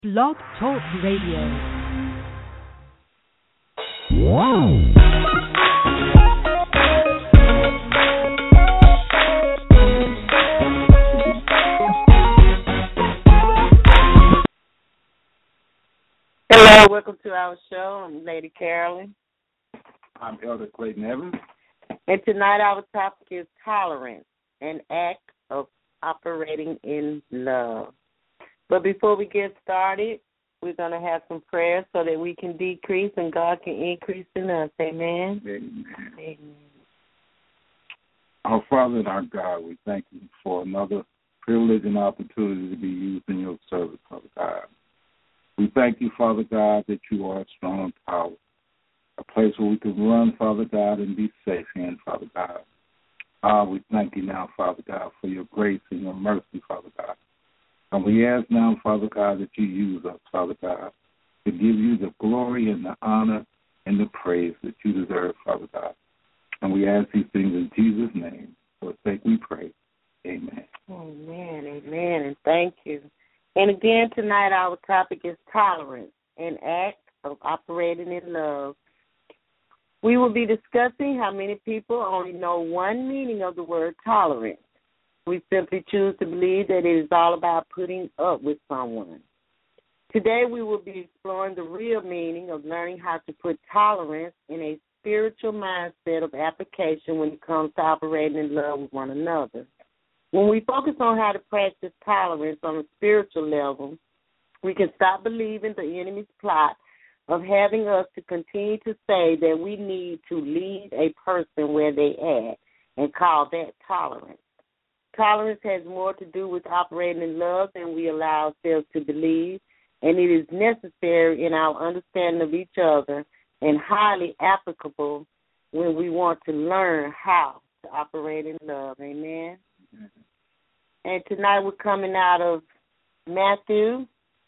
Blog Talk Radio. Hello, welcome to our show. I'm Lady Carolyn. I'm Elder Clayton Evans. And tonight our topic is tolerance, an act of operating in love. But before we get started, we're going to have some prayers so that we can decrease and God can increase in us. Amen? Amen. Amen. Our Father and our God, we thank you for another privilege and opportunity to be used in your service, Father God. We thank you, Father God, that you are a strong tower, a place where we can run, Father God, and be safe in, Father God. We thank you now, Father God, for your grace and your mercy, Father God. And we ask now, Father God, that you use us, Father God, to give you the glory and the honor and the praise that you deserve, Father God. And we ask these things in Jesus' name. For his sake we pray. Amen. Amen, amen, and thank you. And again, tonight our topic is tolerance, an act of operating in love. We will be discussing how many people only know one meaning of the word tolerance. We simply choose to believe that it is all about putting up with someone. Today we will be exploring the real meaning of learning how to put tolerance in a spiritual mindset of application when it comes to operating in love with one another. When we focus on how to practice tolerance on a spiritual level, we can stop believing the enemy's plot of having us to continue to say that we need to leave a person where they at and call that tolerance. Tolerance has more to do with operating in love than we allow ourselves to believe, and it is necessary in our understanding of each other and highly applicable when we want to learn how to operate in love. Amen? Mm-hmm. And tonight we're coming out of Matthew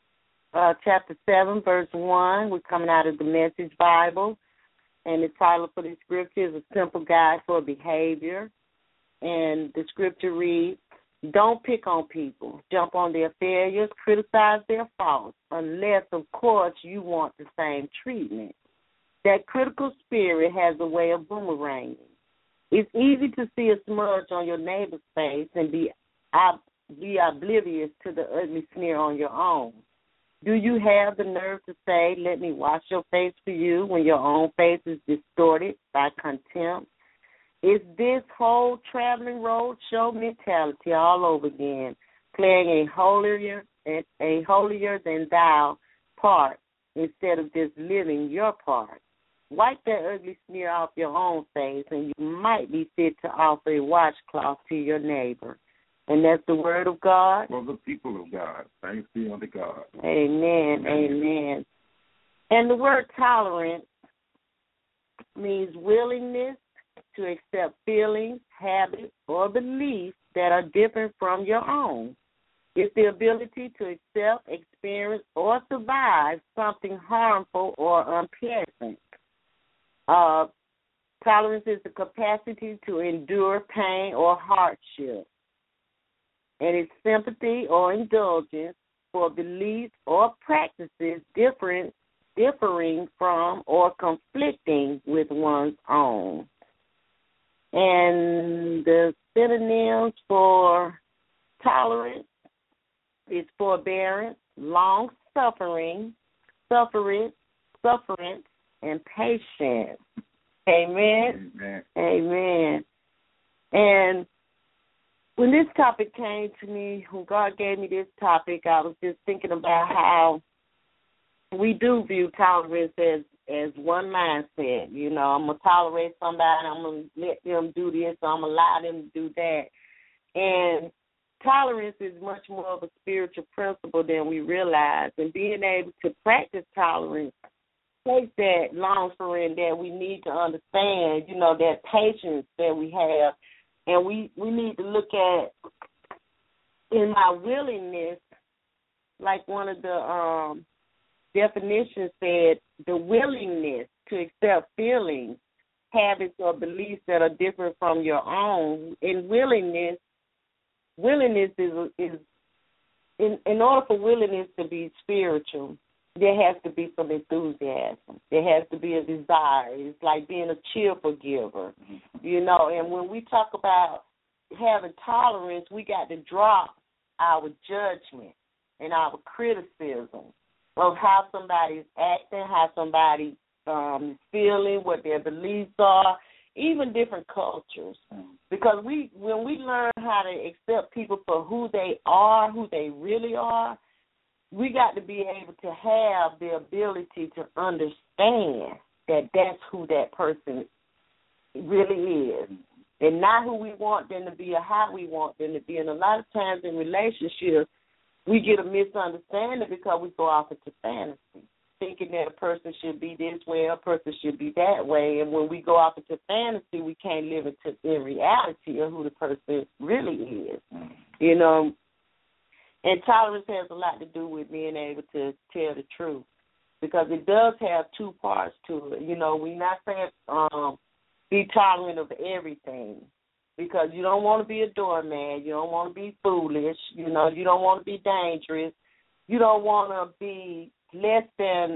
chapter 7, verse 1. We're coming out of the Message Bible, and the title for this scripture is A Simple Guide for Behavior. And the scripture reads, don't pick on people, jump on their failures, criticize their faults, unless, of course, you want the same treatment. That critical spirit has a way of boomeranging. It's easy to see a smudge on your neighbor's face and be oblivious to the ugly smear on your own. Do you have the nerve to say, let me wash your face for you, when your own face is distorted by contempt? Is this whole traveling road show mentality all over again, playing a holier than thou part instead of just living your part? Wipe that ugly smear off your own face, and you might be fit to offer a washcloth to your neighbor. And that's the word of God. For the people of God. Thanks be unto God. Amen, amen. And the word tolerance means willingness to accept feelings, habits, or beliefs that are different from your own. It's the ability to accept, experience, or survive something harmful or unpleasant. Tolerance is the capacity to endure pain or hardship. And it's sympathy or indulgence for beliefs or practices differing from or conflicting with one's own. And the synonyms for tolerance is forbearance, long-suffering, sufferance, and patience. Amen? Amen. Amen. And when this topic came to me, when God gave me this topic, I was just thinking about how we do view tolerance as one mindset. You know, I'm going to tolerate somebody, I'm going to let them do this, I'm going to allow them to do that. And tolerance is much more of a spiritual principle than we realize. And being able to practice tolerance takes that long-suffering that we need to understand, you know, that patience that we have. And we need to look at, in my willingness, like one of the definitions said, the willingness to accept feelings, habits, or beliefs that are different from your own. In willingness is in order for willingness to be spiritual, there has to be some enthusiasm. There has to be a desire. It's like being a cheerful giver, And when we talk about having tolerance, we got to drop our judgment and our criticism of how somebody's acting, how somebody is feeling, what their beliefs are, even different cultures. Because when we learn how to accept people for who they are, who they really are, we got to be able to have the ability to understand that that's who that person really is. And not who we want them to be or how we want them to be. And a lot of times in relationships, we get a misunderstanding because we go off into fantasy, thinking that a person should be this way, a person should be that way. And when we go off into fantasy, we can't live in reality of who the person really is, And tolerance has a lot to do with being able to tell the truth, because it does have two parts to it. We're not saying be tolerant of everything, because you don't want to be a doormat. You don't want to be foolish. You don't want to be dangerous. You don't want to be less than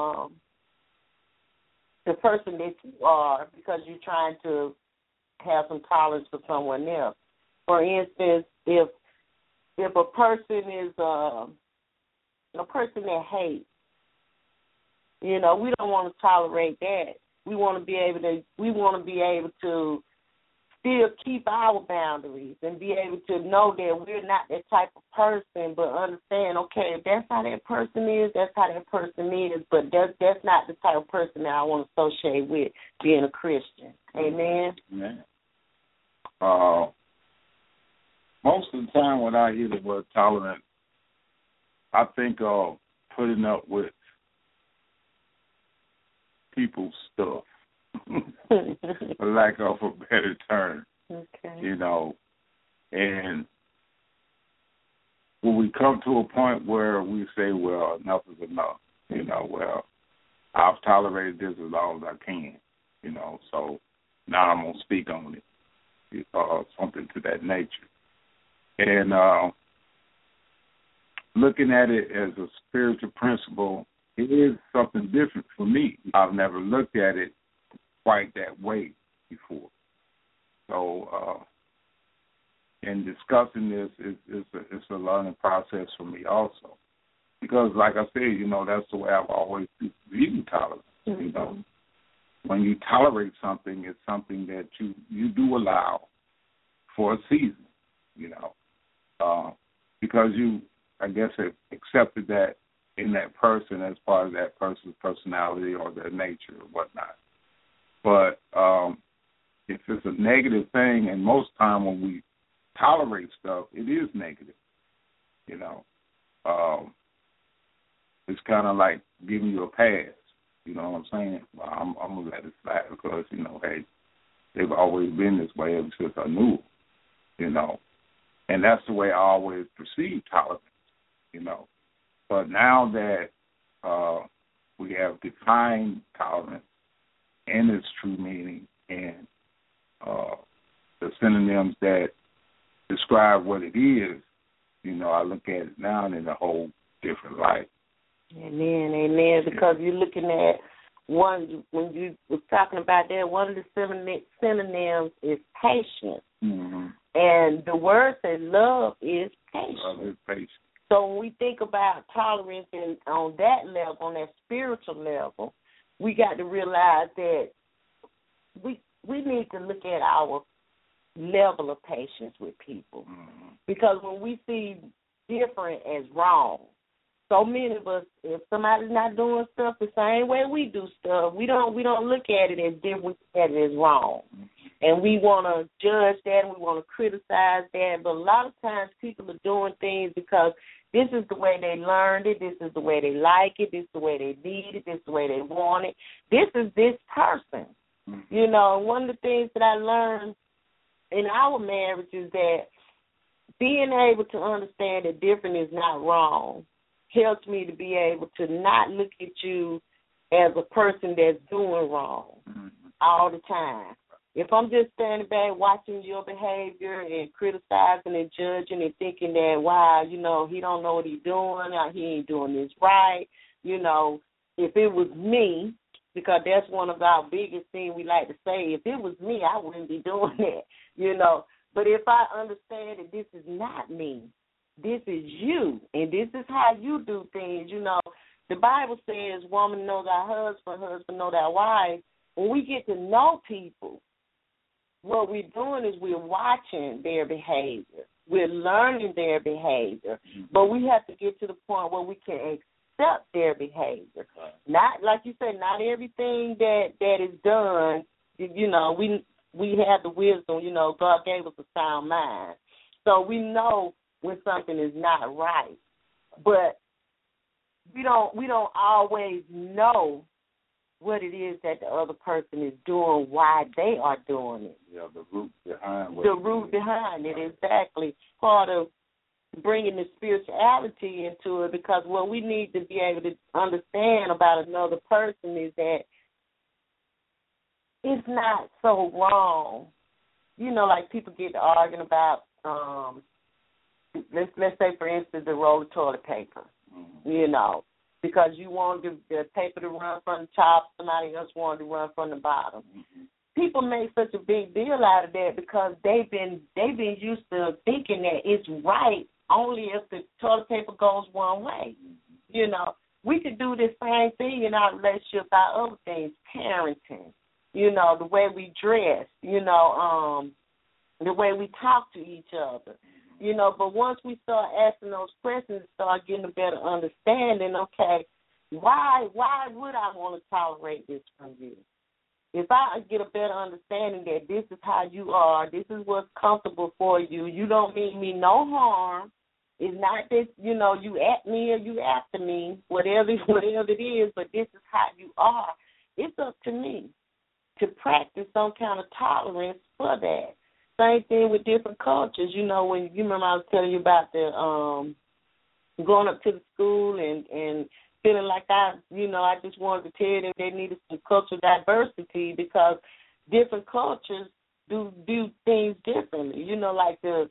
the person that you are because you're trying to have some tolerance for someone else. For instance, if a person is a person that hates, we don't want to tolerate that. We want to be able to still keep our boundaries and be able to know that we're not that type of person, but understand, okay, if that's how that person is, that's how that person is, but that's not the type of person that I want to associate with being a Christian. Amen? Amen. Most of the time when I hear the word tolerant, I think of putting up with people's stuff, for lack of a better term. Okay. And when we come to a point where we say, well, enough is enough, well, I've tolerated this as long as I can, so now I'm going to speak on it, something to that nature. And looking at it as a spiritual principle, it is something different for me. I've never looked at it quite that way before. So in discussing this, it's a learning process for me also. Because like I said, that's the way I've always viewed tolerance. Mm-hmm. When you tolerate something, it's something that you do allow for a season, because you, I guess, have accepted that in that person as part of that person's personality or their nature or whatnot. But if it's a negative thing, and most time when we tolerate stuff, it is negative, it's kind of like giving you a pass, you know what I'm saying? Well, I'm going to let it slide because, hey, they've always been this way ever since I knew, and that's the way I always perceived tolerance, But now that we have defined tolerance and its true meaning and the synonyms that describe what it is, I look at it now in a whole different light. Amen. Because you're looking at one, when you were talking about that, one of the synonyms is patience. Mm-hmm. And the word says love is patience. Love is patience. So when we think about tolerance and on that level, on that spiritual level, we got to realize that we need to look at our level of patience with people. Mm-hmm. Because when we see different as wrong, so many of us, if somebody's not doing stuff the same way we do stuff, we don't look at it as different, we look at it as wrong. Mm-hmm. And we want to judge that and we want to criticize that. But a lot of times people are doing things because this is the way they learned it, this is the way they like it, this is the way they need it, this is the way they want it. This is this person. Mm-hmm. One of the things that I learned in our marriage is that being able to understand that different is not wrong helps me to be able to not look at you as a person that's doing wrong all the time. If I'm just standing back watching your behavior and criticizing and judging and thinking that, wow, you know, he don't know what he's doing, or he ain't doing this right, you know, if it was me, because that's one of our biggest things we like to say, if it was me, I wouldn't be doing that, you know. But if I understand that this is not me, this is you, and this is how you do things, you know. The Bible says, woman know thy husband know thy wife. When we get to know people, what we're doing is we're watching their behavior. We're learning their behavior. But we have to get to the point where we can accept their behavior. Not, like you said, not everything that is done, you know, we have the wisdom, you know, God gave us a sound mind. So we know when something is not right. But we don't always know what it is that the other person is doing, why they are doing it. Yeah, the root behind it. The root behind it, exactly. Part of bringing the spirituality into it, because what we need to be able to understand about another person is that it's not so wrong. You know, like people get to arguing about, let's say, for instance, the roll of toilet paper, you know, because you want the paper to run from the top, somebody else wanted to run from the bottom. People make such a big deal out of that because they've been used to thinking that it's right only if the toilet paper goes one way. You know, we could do the same thing in our relationship about other things, parenting, you know, the way we dress, you know, the way we talk to each other. You know, but once we start asking those questions, start getting a better understanding, okay, why would I want to tolerate this from you? If I get a better understanding that this is how you are, this is what's comfortable for you, you don't mean me no harm. It's not that, you know, you at me or you after me, whatever it is, but this is how you are. It's up to me to practice some kind of tolerance for that. Same thing with different cultures. You know, when you remember I was telling you about the going up to the school and feeling like I just wanted to tell them they needed some cultural diversity because different cultures do things differently. You know, like the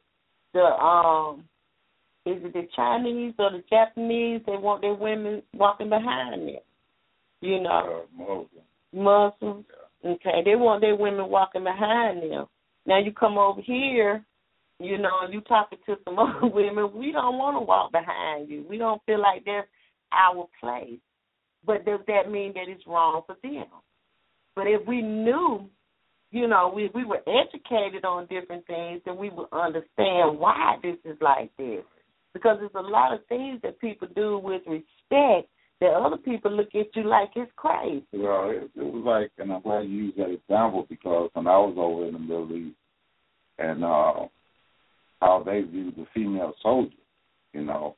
is it the Chinese or the Japanese? They want their women walking behind them. You know, Muslims. Yeah. Okay, they want their women walking behind them. Now you come over here, you know, and you talking to some other women, we don't want to walk behind you. We don't feel like that's our place. But does that mean that it's wrong for them? But if we knew, you know, we were educated on different things, then we would understand why this is like this. Because there's a lot of things that people do with respect that other people look at you like it's crazy. Well, it was like, and I'm glad you used that example because when I was over in the Middle East and how they viewed the female soldier, you know,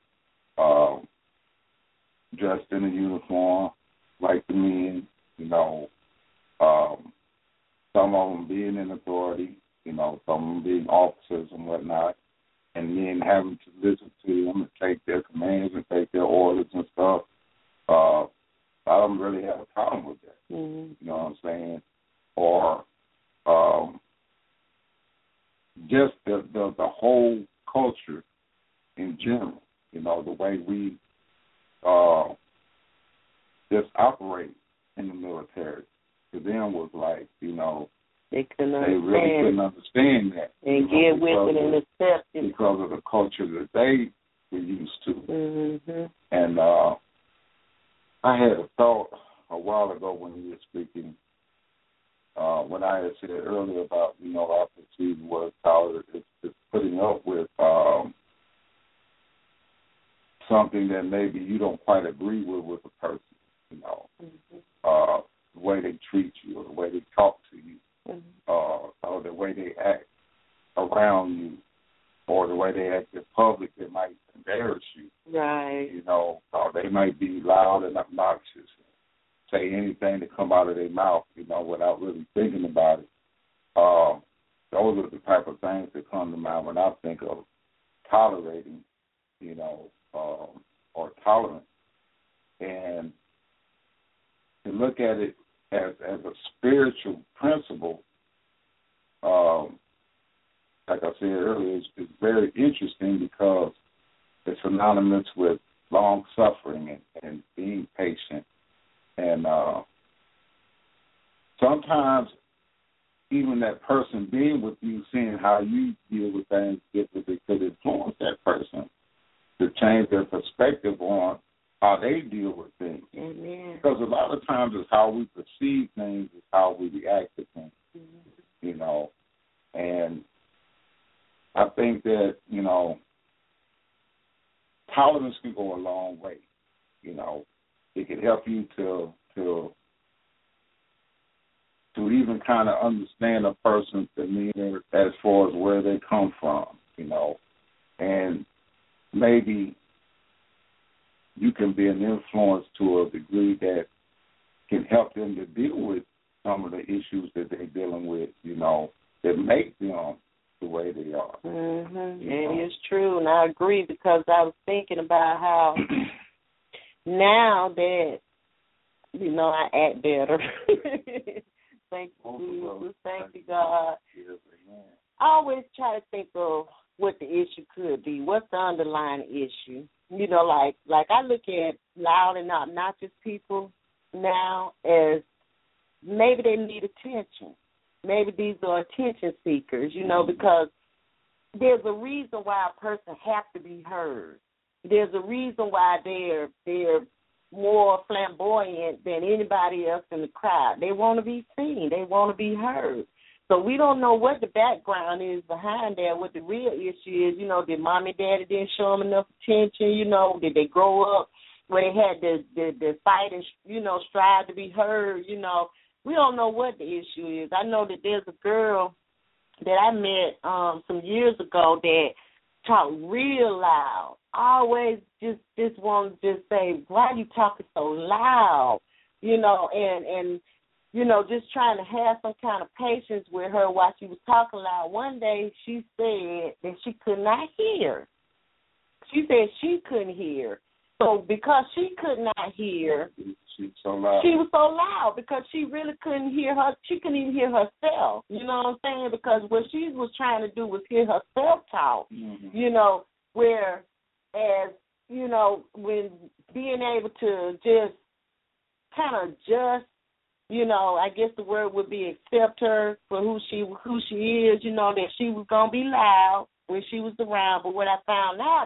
dressed in a uniform like the men, you know, some of them being in authority, you know, some of them being officers and whatnot, and men having to listen to them and take their commands and take their orders and stuff. I don't really have a problem with that. Mm-hmm. You know what I'm saying? Or just the whole culture in general. You know, the way we just operate in the military. To them was like, you know, they really couldn't understand that. And get with it and accept it. Because of the culture that they were used to. Mm-hmm. And I had a thought a while ago when you were speaking, when I had said earlier about, you know, I perceive the word tolerance is putting up with something that maybe you don't quite agree with a person, you know, the way they treat you or the way they talk to you, or the way they act around you, or the way they act in public that might embarrass you. Right. You know, they might be loud and obnoxious, say anything that come out of their mouth, you know, without really thinking about it. Those are the type of things that come to mind when I think of tolerating, you know, or tolerance. And to look at it as a spiritual principle, like I said earlier, it's very interesting because it's synonymous with long suffering and being patient. And sometimes even that person being with you, seeing how you deal with things differently, could influence that person to change their perspective on how they deal with things. Amen. Because a lot of times it's how we perceive things, is how we react to things, you know. And I think that, you know, tolerance can go a long way. You know, it can help you to even kind of understand a person's demeanor as far as where they come from, you know. And maybe you can be an influence to a degree that can help them to deal with some of the issues that they're dealing with, you know, that make them the way they are. Mm-hmm. It is true, and I agree, because I was thinking about how now that, you know, I act better. Thank you, Jesus. Thank you, God. I always try to think of what the issue could be. What's the underlying issue? You know, like I look at loud and obnoxious people now as maybe they need attention. Maybe these are attention seekers, you know, because there's a reason why a person has to be heard. There's a reason why they're more flamboyant than anybody else in the crowd. They want to be seen. They want to be heard. So we don't know what the background is behind that, what the real issue is. You know, did mom and daddy didn't show them enough attention? You know, did they grow up where they had the fight and, you know, strive to be heard? You know, we don't know what the issue is. I know that there's a girl that I met some years ago that talked real loud. I always just want to just say, why are you talking so loud? You know, and you know, just trying to have some kind of patience with her while she was talking loud. One day she said that she could not hear. She said she couldn't hear. So because she could not hear, she was so loud because she really couldn't hear her. She couldn't even hear herself. You know what I'm saying? Because what she was trying to do was hear herself talk. Mm-hmm. You know, whereas, you know, when being able to just kind of just, you know, I guess the word would be accept her for who she is, you know, that she was going to be loud when she was around. But what I found out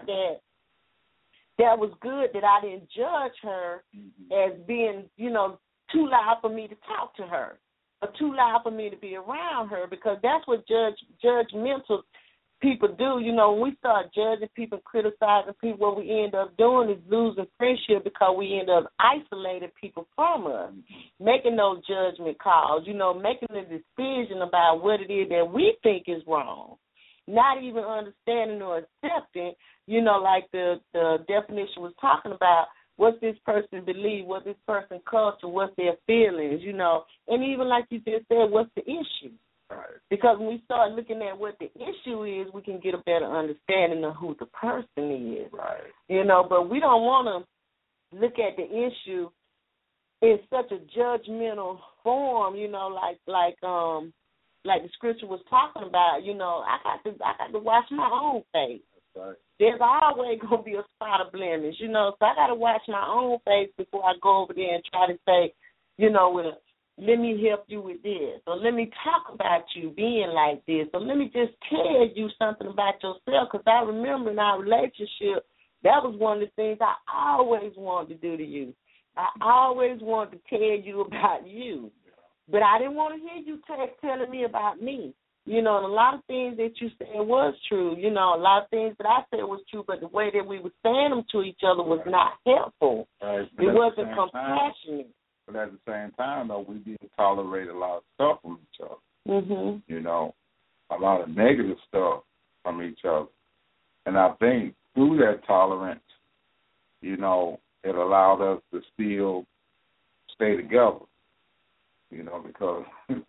that was good that I didn't judge her as being, you know, too loud for me to talk to her or too loud for me to be around her, because that's what judgmental people do. You know, when we start judging people, criticizing people, what we end up doing is losing friendship because we end up isolating people from us, making those judgment calls, you know, making a decision about what it is that we think is wrong, not even understanding or accepting, you know, like the definition was talking about, what's this person believe, what's this person culture, what's their feelings, you know, and even like you just said, what's the issue? Right. Because when we start looking at what the issue is, we can get a better understanding of who the person is. Right. You know, but we don't want to look at the issue in such a judgmental form, you know, like the scripture was talking about. You know, I got to watch my own face. That's right. There's always going to be a spot of blemish, you know, so I got to watch my own face before I go over there and try to say, you know, let me help you with this, or let me talk about you being like this, or let me just tell you something about yourself, because I remember in our relationship, that was one of the things I always wanted to do to you. I always wanted to tell you about you, but I didn't want to hear you telling me about me. You know, and a lot of things that you said was true. You know, a lot of things that I said was true, but the way that we were saying them to each other was not helpful. Right. It wasn't compassionate. But at the same time, though, we did tolerate a lot of stuff from each other. Mm-hmm. You know, a lot of negative stuff from each other. And I think through that tolerance, you know, it allowed us to still stay together. You know, because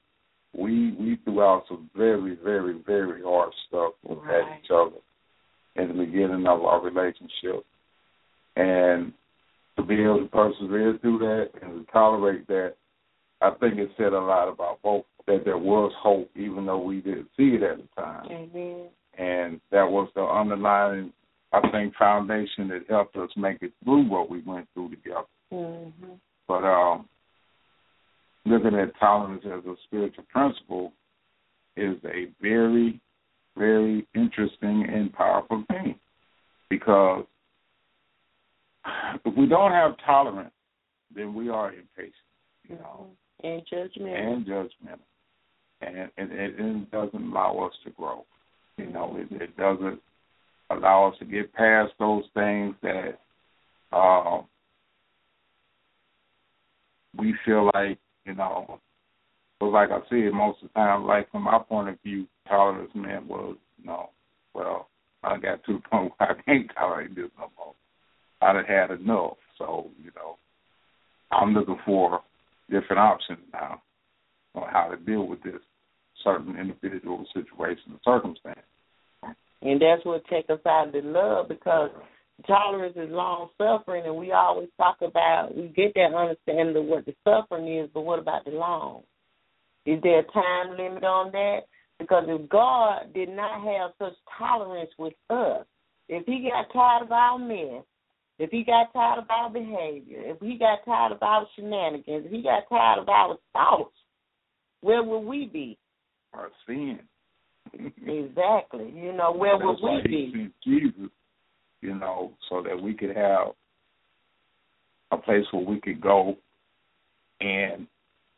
we threw out some very, very, very hard stuff at each other in the beginning of our relationship. And to be able to persevere through that and to tolerate that, I think it said a lot about both of us. that there was hope, even though we didn't see it at the time. Amen. And that was the underlying, I think, foundation that helped us make it through what we went through together. Mm-hmm. But looking at tolerance as a spiritual principle is a very, very interesting and powerful thing, because if we don't have tolerance, then we are impatient, you know, and judgmental. And it doesn't allow us to grow. You know, it doesn't allow us to get past those things that we feel like, you know, but like I said, most of the time, like from my point of view, tolerance meant was, you know, well, I got to the point where I can't tolerate this no more. I done had enough. So, you know, I'm looking for different options now on how to deal with this certain individual situation and circumstance. And that's what takes us out of the love, because tolerance is long-suffering, and we always talk about, we get that understanding of what the suffering is, but what about the long? Is there a time limit on that? Because if God did not have such tolerance with us, if he got tired of our mess, if he got tired of our behavior, if he got tired of our shenanigans, if he got tired of our thoughts, where would we be? Our sin. Exactly. You know, where would we be? He sent Jesus, you know, so that we could have a place where we could go and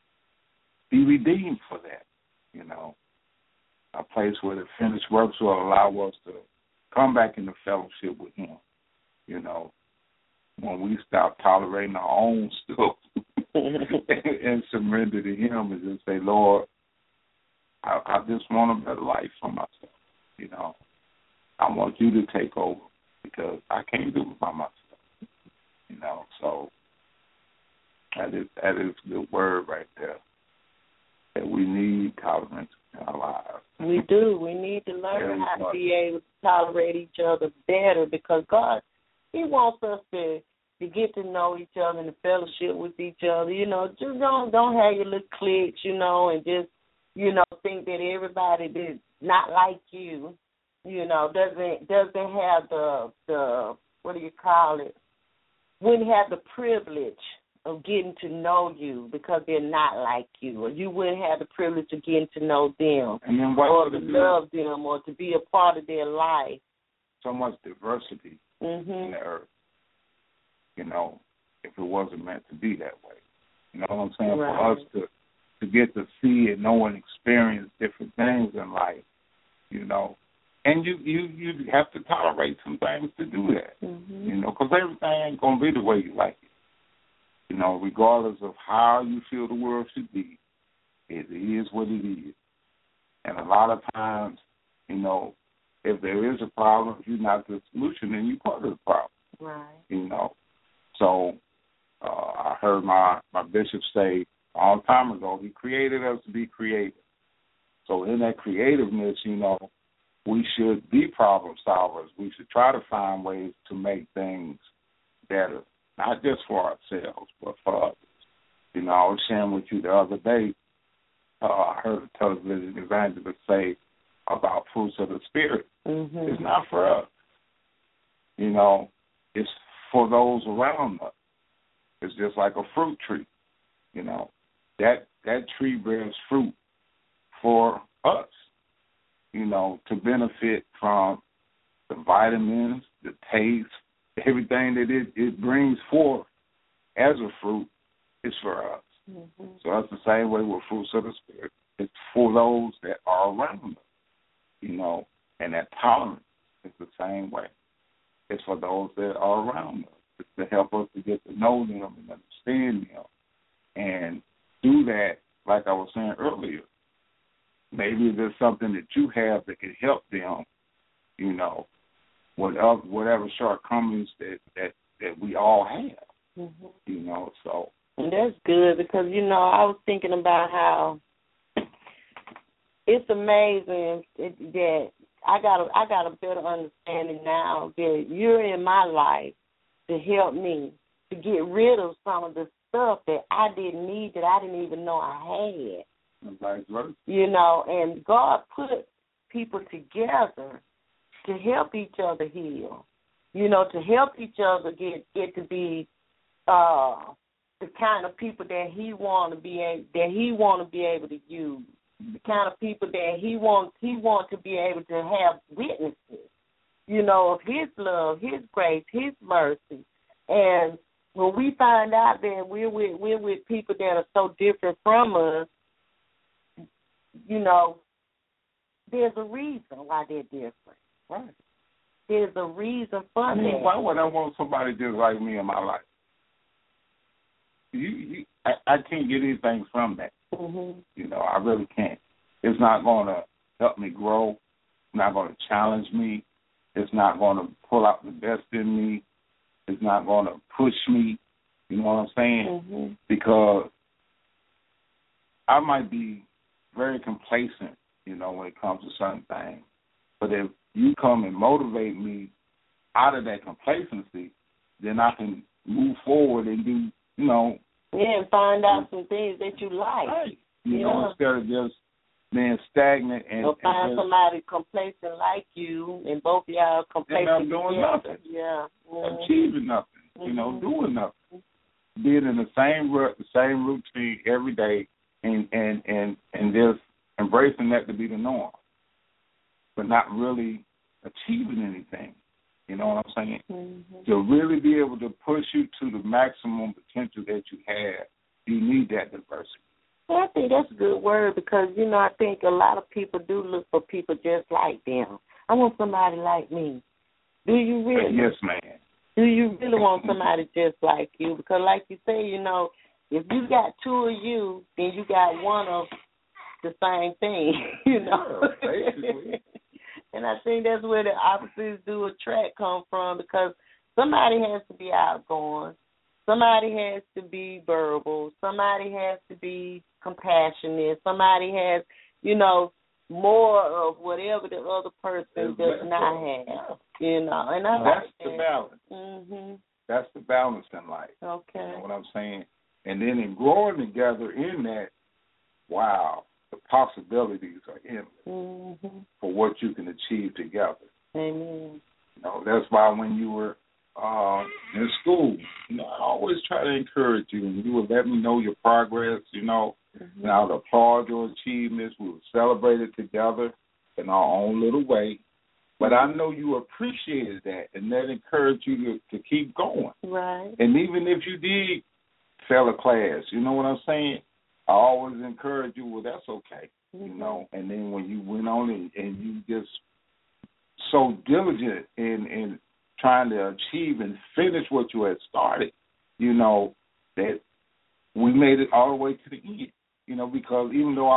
be redeemed for that, you know, a place where the finished works will allow us to come back into fellowship with him, you know, when we stop tolerating our own stuff and surrender to him and just say, Lord, I just want a better life for myself, you know. I want you to take over because I can't do it by myself, you know. So that is the word right there, that we need tolerance in our lives. We do. We need to learn how to be able to tolerate each other better, because God, he wants us to get to know each other and to fellowship with each other. You know, just don't have your little cliques, you know, and just, you know, think that everybody that's not like you, you know, doesn't have the what do you call it? Wouldn't have the privilege of getting to know you because they're not like you, or you wouldn't have the privilege of getting to know them, and then or to love them, or to be a part of their life. So much diversity in the earth, you know, if it wasn't meant to be that way. You know what I'm saying? Right. For us to get to see and know and experience different things in life, you know, and you have to tolerate some things to do that, you know, because everything ain't going to be the way you like it. You know, regardless of how you feel the world should be, it is what it is. And a lot of times, you know, if there is a problem, if you're not the solution, then you're part of the problem. Right. You know. So I heard my bishop say a long time ago, he created us to be creative. So in that creativeness, you know, we should be problem solvers. We should try to find ways to make things better, not just for ourselves, but for others. You know, I was sharing with you the other day, I heard a television evangelist say about fruits of the Spirit. It's not for us. You know, it's for those around us. It's just like a fruit tree. You know, that tree bears fruit for us, you know, to benefit from the vitamins, the taste, everything that it brings forth as a fruit is for us. So that's the same way with fruits of the Spirit. It's for those that are around us, you know, and that tolerance is the same way. It's for those that are around us. It's to help us to get to know them and understand them and do that, like I was saying earlier. Maybe there's something that you have that can help them, you know, whatever shortcomings that we all have, you know, so. And that's good because, you know, I was thinking about how it's amazing that I got a better understanding now that you're in my life to help me to get rid of some of the stuff that I didn't need, that I didn't even know I had. And vice versa. And God put people together to help each other heal. To help each other get to be the kind of people that He want to be able to use. The kind of people that He wants to be able to have witnesses. Of His love, His grace, His mercy. And when we find out that we're with people that are so different from us, there's a reason why they're different. Right. There's a reason for that. Why would I want somebody just like me in my life? I can't get anything from that. Mm-hmm. I really can't. It's not going to help me grow. It's not going to challenge me. It's not going to pull out the best in me. It's not going to push me. You know what I'm saying? Mm-hmm. Because I might be very complacent, when it comes to certain things. But if you come and motivate me out of that complacency, then I can move forward and do, and find out some things that you like. Right. Instead of just being stagnant and find somebody complacent like you, and both of y'all complacent. And I'm doing nothing. Yeah. Mm-hmm. Achieving nothing. Doing nothing. Being in the same routine every day, and just embracing that to be the norm, but not really achieving anything. You know what I'm saying? Mm-hmm. To really be able to push you to the maximum potential that you have, you need that diversity. Well, I think that's a good word because, I think a lot of people do look for people just like them. I want somebody like me. Do you really? Yes, ma'am. Do you really want somebody just like you? Because like you say, if you got two of you, then you got one of the same thing, basically. And I think that's where the opposites do attract come from because somebody has to be outgoing. Somebody has to be verbal. Somebody has to be compassionate. Somebody has, more of whatever the other person does not have. And I that's like the that. balance. Mm-hmm. That's the balance in life. Okay. You know what I'm saying? And then in growing together in that, wow, the possibilities are endless for what you can achieve together. Amen. That's why when you were in school, I always try to encourage you, and you would let me know your progress, and I would applaud your achievements. We would celebrate it together in our own little way. But I know you appreciated that, and that encouraged you to keep going. Right. And even if you did fail a class, you know what I'm saying? I always encourage you, well, that's okay, And then when you went on and you just so diligent in trying to achieve and finish what you had started, that we made it all the way to the end, because even though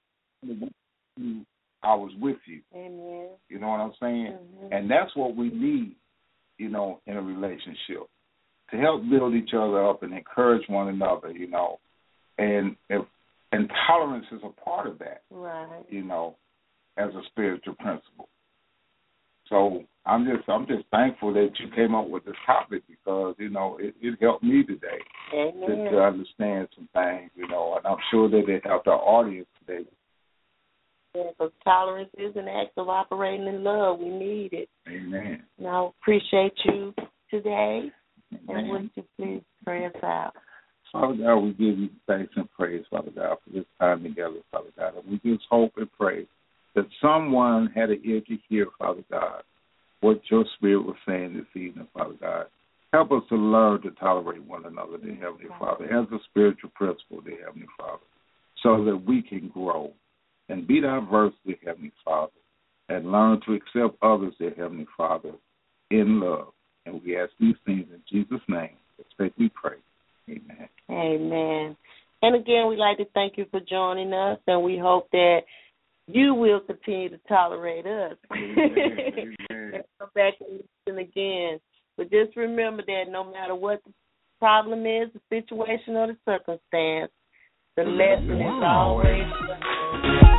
I was with you. Amen. You know what I'm saying? Mm-hmm. And that's what we need, in a relationship, to help build each other up and encourage one another, And tolerance is a part of that, right? As a spiritual principle. So I'm just thankful that you came up with this topic because it helped me today to understand some things, and I'm sure that it helped our audience today. Yeah, because tolerance is an act of operating in love. We need it. Amen. And I appreciate you today. Amen. And would you please pray us out? Father God, we give you thanks and praise, Father God, for this time together, Father God. And we just hope and pray that someone had an ear to hear, Father God, what your Spirit was saying this evening, Father God. Help us to learn to tolerate one another, dear Heavenly Father, as a spiritual principle, dear Heavenly Father, so that we can grow and be diverse, dear Heavenly Father, and learn to accept others, dear Heavenly Father, in love. And we ask these things in Jesus' name. Expect we pray. Amen. Amen. And again, we'd like to thank you for joining us, and we hope that you will continue to tolerate us. Amen. And come back and listen again. But just remember that no matter what the problem is, the situation or the circumstance, the lesson is always